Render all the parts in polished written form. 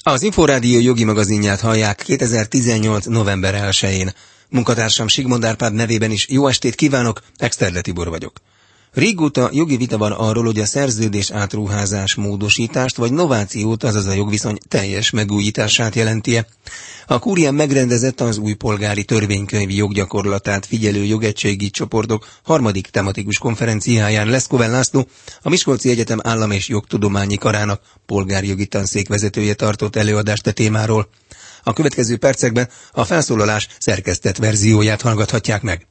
Az Inforádió jogi magazinját hallják 2018. november 1-én. Munkatársam Sigmond Árpád nevében is jó estét kívánok, Exterle Tibor vagyok. Régóta jogi vita van arról, hogy a szerződés átruházás módosítást vagy novációt, azaz a jogviszony teljes megújítását jelenti-e. A kúrián megrendezett az új polgári törvénykönyvi joggyakorlatát figyelő jogegységi csoportok harmadik tematikus konferenciáján Leszkoven László, a Miskolci Egyetem Állam- és Jogtudományi Karának polgárjogi tanszék vezetője tartott előadást a témáról. A következő percekben a felszólalás szerkesztett verzióját hallgathatják meg.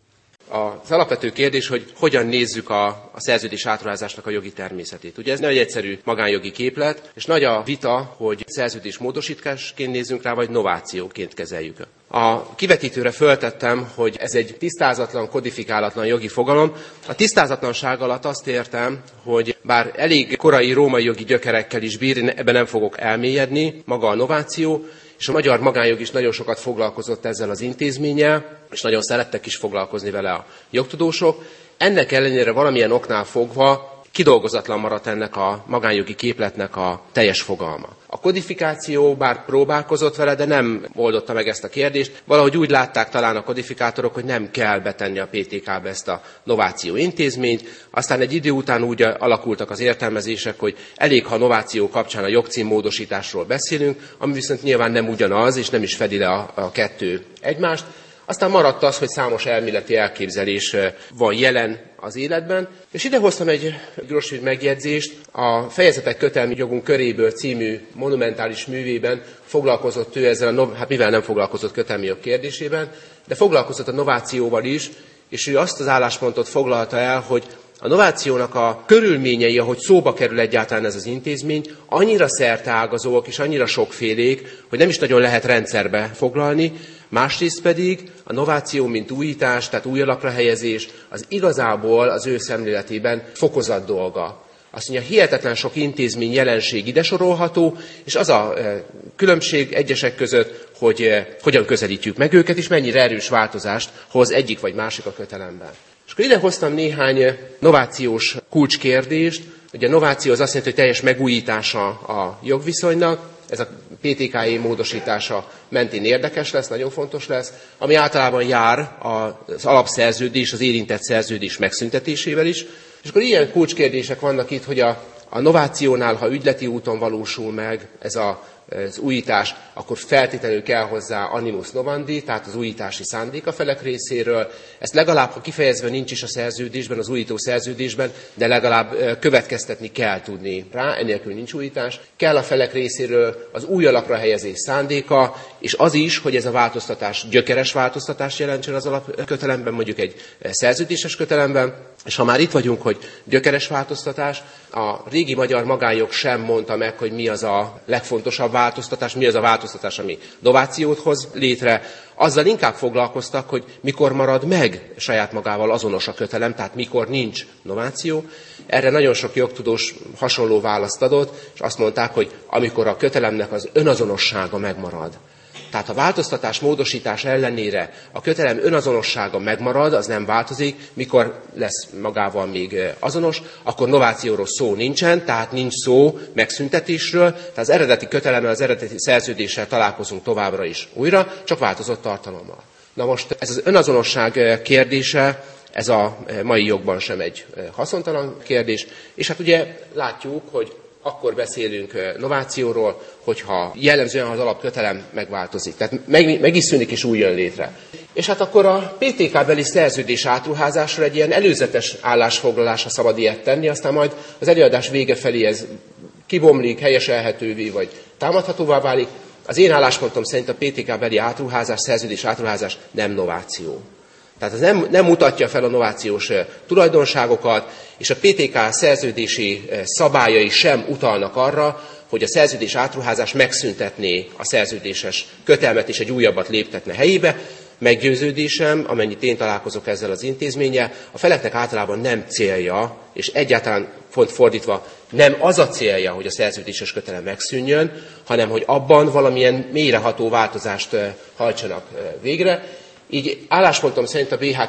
Az alapvető kérdés, hogy hogyan nézzük a szerződés átruházásnak a jogi természetét. Ugye ez nem egy egyszerű magánjogi képlet, és nagy a vita, hogy szerződés módosításként nézzünk rá, vagy novációként kezeljük. A kivetítőre föltettem, hogy ez egy tisztázatlan, kodifikálatlan jogi fogalom. A tisztázatlanság alatt azt értem, hogy bár elég korai római jogi gyökerekkel is bír, ebben nem fogok elmélyedni, maga a nováció, és a magyar magánjog is nagyon sokat foglalkozott ezzel az intézménnyel, és nagyon szerettek is foglalkozni vele a jogtudósok. Ennek ellenére valamilyen oknál fogva kidolgozatlan maradt ennek a magánjogi képletnek a teljes fogalma. A kodifikáció bár próbálkozott vele, de nem oldotta meg ezt a kérdést. Valahogy úgy látták talán a kodifikátorok, hogy nem kell betenni a PTK-be ezt a nováció intézményt. Aztán egy idő után úgy alakultak az értelmezések, hogy elég, ha nováció kapcsán a jogcím módosításról beszélünk, ami viszont nyilván nem ugyanaz, és nem is fedi le a kettő egymást. Aztán maradt az, hogy számos elméleti elképzelés van jelen az életben, és idehoztam egy gyors megjegyzést. A Fejezetek kötelmi jogunk köréből című monumentális művében foglalkozott ő ezzel, mivel nem foglalkozott kötelmi jog kérdésében, de foglalkozott a novációval is, és ő azt az álláspontot foglalta el, hogy a novációnak a körülményei, ahogy szóba kerül egyáltalán ez az intézmény, annyira szerteágazóak és annyira sokfélék, hogy nem is nagyon lehet rendszerbe foglalni, másrészt pedig a nováció, mint újítás, tehát új alapra helyezés, az igazából az ő szemléletében fokozat dolga. Azt mondja, hihetetlen sok intézmény jelenség ide sorolható, és az a különbség egyesek között, hogy hogyan közelítjük meg őket, és mennyire erős változást hoz egyik vagy másik a kötelemben. És akkor ide hoztam néhány novációs kulcskérdést. Ugye a nováció az azt jelenti, hogy teljes megújítása a jogviszonynak, ez a PTK-é módosítása mentén érdekes lesz, nagyon fontos lesz, ami általában jár az alapszerződés, az érintett szerződés megszüntetésével is. És akkor ilyen kulcskérdések vannak itt, hogy a novációnál, ha ügyleti úton valósul meg ez az újítás, akkor feltétlenül kell hozzá animus novandi, tehát az újítási szándék a felek részéről. Ezt legalább, ha kifejezve nincs is a szerződésben, az újító szerződésben, de legalább következtetni kell tudni rá, enélkül nincs újítás. Kell a felek részéről az új alapra helyezés szándéka, és az is, hogy ez a változtatás gyökeres változtatást jelentsen az alapkötelemben, mondjuk egy szerződéses kötelemben. És ha már itt vagyunk, hogy gyökeres változtatás, a régi magyar magánjog sem mondta meg, hogy mi az a legfontosabb változtatás, mi az a változtatás, ami novációt hoz létre. Azzal inkább foglalkoztak, hogy mikor marad meg saját magával azonos a kötelem, tehát mikor nincs nováció. Erre nagyon sok jogtudós hasonló választ adott, és azt mondták, hogy amikor a kötelemnek az önazonossága megmarad. Tehát a változtatás, módosítás ellenére a kötelem önazonossága megmarad, az nem változik, mikor lesz magával még azonos, akkor novációról szó nincsen, tehát nincs szó megszüntetésről, tehát az eredeti kötelemmel, az eredeti szerződéssel találkozunk továbbra is újra, csak változott tartalommal. Na most ez az önazonosság kérdése, ez a mai jogban sem egy haszontalan kérdés, és hát ugye látjuk, hogy akkor beszélünk novációról, hogyha jellemzően az alapkötelem megváltozik. Tehát meg is szűnik és új jön létre. És hát akkor a PTK-beli szerződés átruházásról egy ilyen előzetes állásfoglalásra szabad ilyet tenni, aztán majd az előadás vége felé ez kibomlik, helyeselhetővé vagy támadhatóvá válik. Az én álláspontom szerint a PTK-beli átruházás, szerződés átruházás nem nováció. Tehát ez nem mutatja fel a novációs tulajdonságokat, és a PTK szerződési szabályai sem utalnak arra, hogy a szerződés átruházás megszüntetné a szerződéses kötelmet és egy újabbat léptetne helyébe. Meggyőződésem, amennyit én találkozok ezzel az intézménnyel, a feleknek általában nem célja, és egyáltalán fordítva nem az a célja, hogy a szerződéses kötelem megszűnjön, hanem hogy abban valamilyen mélyreható változást hajtsanak végre. Így álláspontom szerint a BH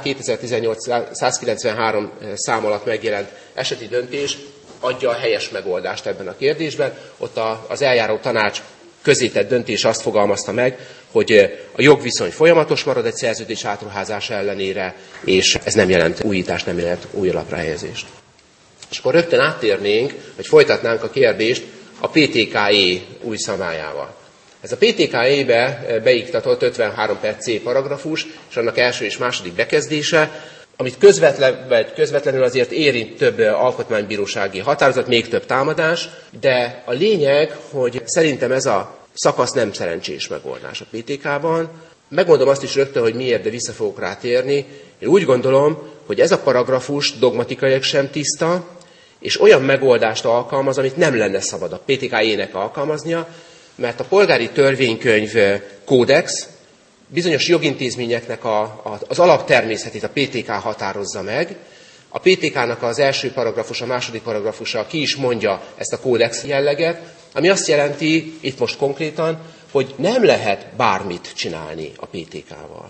2018-193 szám alatt megjelent eseti döntés adja a helyes megoldást ebben a kérdésben. Ott az eljáró tanács közétett döntés azt fogalmazta meg, hogy a jogviszony folyamatos marad egy szerződés átruházása ellenére, és ez nem jelent újítást, nem jelent új alapra helyezést. És akkor rögtön áttérnénk, vagy folytatnánk a kérdést a PTK-E új szabályával. Ez a PTK-E-be beiktatott 53 per C paragrafus, és annak első és második bekezdése, amit közvetlenül azért érint több alkotmánybírósági határozat, még több támadás, de a lényeg, hogy szerintem ez a szakasz nem szerencsés megoldás a PTK-ban. Megmondom azt is rögtön, hogy miért, de vissza fogok rá térni. Én úgy gondolom, hogy ez a paragrafus dogmatikailag sem tiszta, és olyan megoldást alkalmaz, amit nem lenne szabad a PTK-ének alkalmaznia, mert a polgári törvénykönyv kódex bizonyos jogintézményeknek az alaptermészetét a PTK határozza meg. A PTK-nak az első paragrafusa, a második paragrafusa ki is mondja ezt a kódex jelleget, ami azt jelenti, itt most konkrétan, hogy nem lehet bármit csinálni a PTK-val.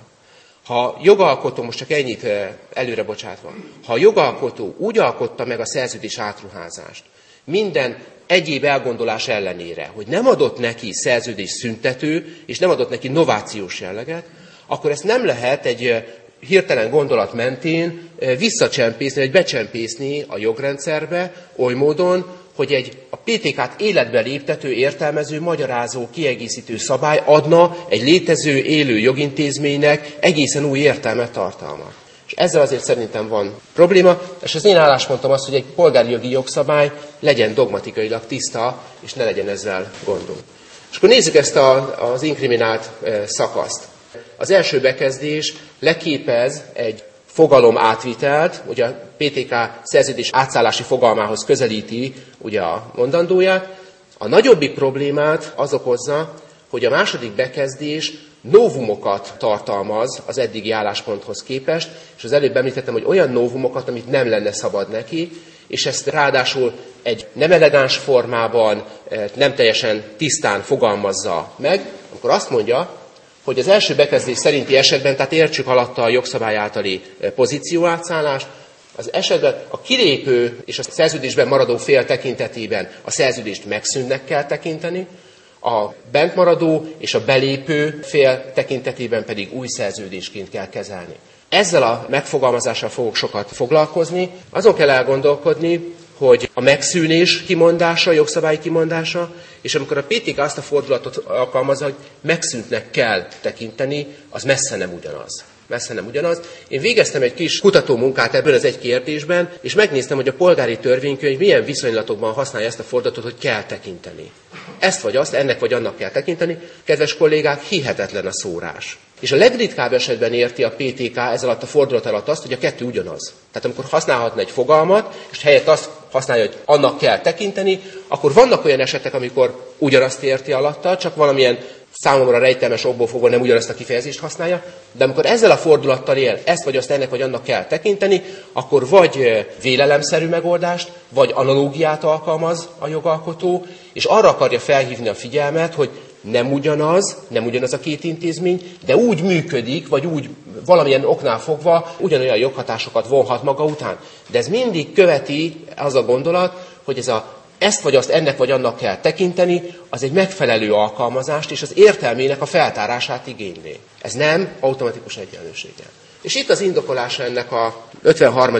Ha jogalkotó, most csak ennyit előre bocsátva, ha a jogalkotó úgy alkotta meg a szerződés átruházást, minden egyéb elgondolás ellenére, hogy nem adott neki szerződés szüntető, és nem adott neki novációs jelleget, akkor ezt nem lehet egy hirtelen gondolat mentén visszacsempészni, vagy becsempészni a jogrendszerbe oly módon, hogy a PTK-t életbe léptető, értelmező, magyarázó, kiegészítő szabály adna egy létező, élő jogintézménynek egészen új értelmet, tartalmat. És ezzel azért szerintem van probléma, és az én álláspontom az, hogy egy polgári jogi jogszabály legyen dogmatikailag tiszta, és ne legyen ezzel gondunk. És akkor nézzük ezt az inkriminált szakaszt. Az első bekezdés leképez egy fogalom átvitelt, ugye a PTK szerződés átszállási fogalmához közelíti ugye a mondandóját. A nagyobbik problémát az okozza, hogy a második bekezdés nóvumokat tartalmaz az eddigi állásponthoz képest, és az előbb említettem, hogy olyan nóvumokat, amit nem lenne szabad neki, és ezt ráadásul egy nem elegáns formában, nem teljesen tisztán fogalmazza meg, amikor azt mondja, hogy az első bekezdés szerinti esetben, tehát értsük alatta a jogszabály általi pozícióátszállást, az esetben a kilépő és a szerződésben maradó fél tekintetében a szerződést megszűnnek kell tekinteni, a bentmaradó és a belépő fél tekintetében pedig új szerződésként kell kezelni. Ezzel a megfogalmazással fogok sokat foglalkozni. Azon kell elgondolkodni, hogy a megszűnés kimondása, jogszabályi kimondása, és amikor a PTK azt a fordulatot alkalmazza, hogy megszűntnek kell tekinteni, az messze nem ugyanaz. Messze nem ugyanaz. Én végeztem egy kis kutatómunkát ebből az egy kérdésben, és megnéztem, hogy a polgári törvénykönyv milyen viszonylatokban használja ezt a fordulatot, hogy kell tekinteni. Ezt vagy azt, ennek vagy annak kell tekinteni. Kedves kollégák, hihetetlen a szórás. És a legritkább esetben érti a PTK ez alatt a fordulat alatt azt, hogy a kettő ugyanaz. Tehát amikor használhatna egy fogalmat, és helyett azt használja, hogy annak kell tekinteni, akkor vannak olyan esetek, amikor ugyanazt érti alatta, csak valamilyen számomra rejtelmes okból fogva nem ugyanazt a kifejezést használja, de amikor ezzel a fordulattal él, ezt vagy azt ennek vagy annak kell tekinteni, akkor vagy vélelemszerű megoldást, vagy analógiát alkalmaz a jogalkotó, és arra akarja felhívni a figyelmet, hogy nem ugyanaz a két intézmény, de úgy működik, vagy úgy valamilyen oknál fogva ugyanolyan joghatásokat vonhat maga után. De ez mindig követi az a gondolat, hogy ezt vagy azt ennek vagy annak kell tekinteni, az egy megfelelő alkalmazást és az értelmének a feltárását igényli. Ez nem automatikus egyenlőséggel. És itt az indokolása ennek a 53.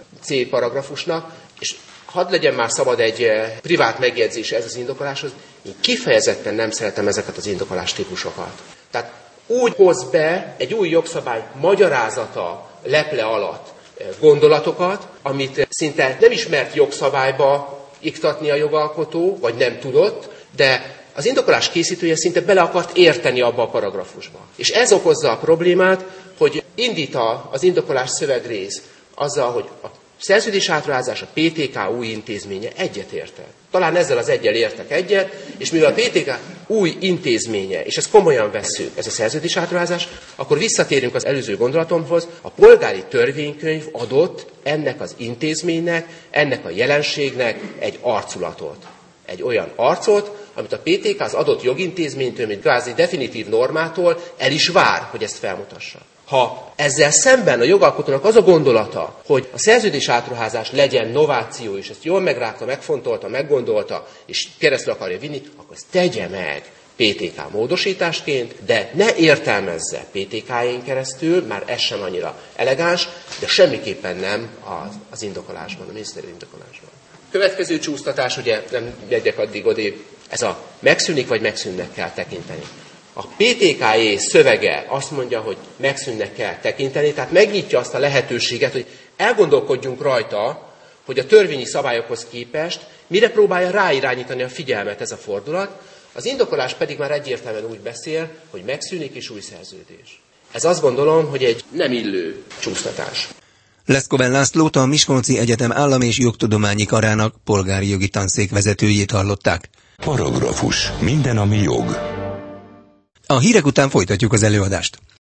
C paragrafusnak, és hadd legyen már szabad egy privát megjegyzés ez az indokoláshoz, én kifejezetten nem szeretem ezeket az indokolás típusokat. Tehát úgy hoz be egy új jogszabály magyarázata leple alatt gondolatokat, amit szinte nem ismert jogszabályba iktatni a jogalkotó, vagy nem tudott, de az indokolás készítője szinte bele akart érteni abba a paragrafusba. És ez okozza a problémát, hogy indít az indokolás szövegrész azzal, hogy a szerződés átruházás, a PTK új intézménye egyetértett. Talán ezzel az eggyel értek egyet, és mivel a PTK új intézménye, és ezt komolyan vesszük, ez a szerződés átruházás, akkor visszatérünk az előző gondolatomhoz, a polgári törvénykönyv adott ennek az intézménynek, ennek a jelenségnek egy arculatot. Egy olyan arcot, amit a PTK az adott jogintézménytől, mint kvázi definitív normától el is vár, hogy ezt felmutassa. Ha ezzel szemben a jogalkotónak az a gondolata, hogy a szerződés átruházás legyen nováció, és ezt jól megrágta, megfontolta, meggondolta, és keresztül akarja vinni, akkor ezt tegye meg. PTK módosításként, de ne értelmezze PTK-jén keresztül, már ez sem annyira elegáns, de semmiképpen nem az indokolásban, a miniszteri indokolásban. Következő csúsztatás, ugye nem megyek addig odébb, ez a megszűnik vagy megszűnnek kell tekinteni. A PTK-é szövege azt mondja, hogy megszűnnek kell tekinteni, tehát megnyitja azt a lehetőséget, hogy elgondolkodjunk rajta, hogy a törvényi szabályokhoz képest mire próbálja ráirányítani a figyelmet ez a fordulat, az indokolás pedig már egyértelműen úgy beszél, hogy megszűnik és új szerződés. Ez azt gondolom, hogy egy nem illő csúsztatás. Leszkoven Lászlót, a Miskolci Egyetem Állam- és Jogtudományi Karának polgári jogi tanszék vezetőjét hallották. Paragrafus. Minden, ami jog. A hírek után folytatjuk az előadást.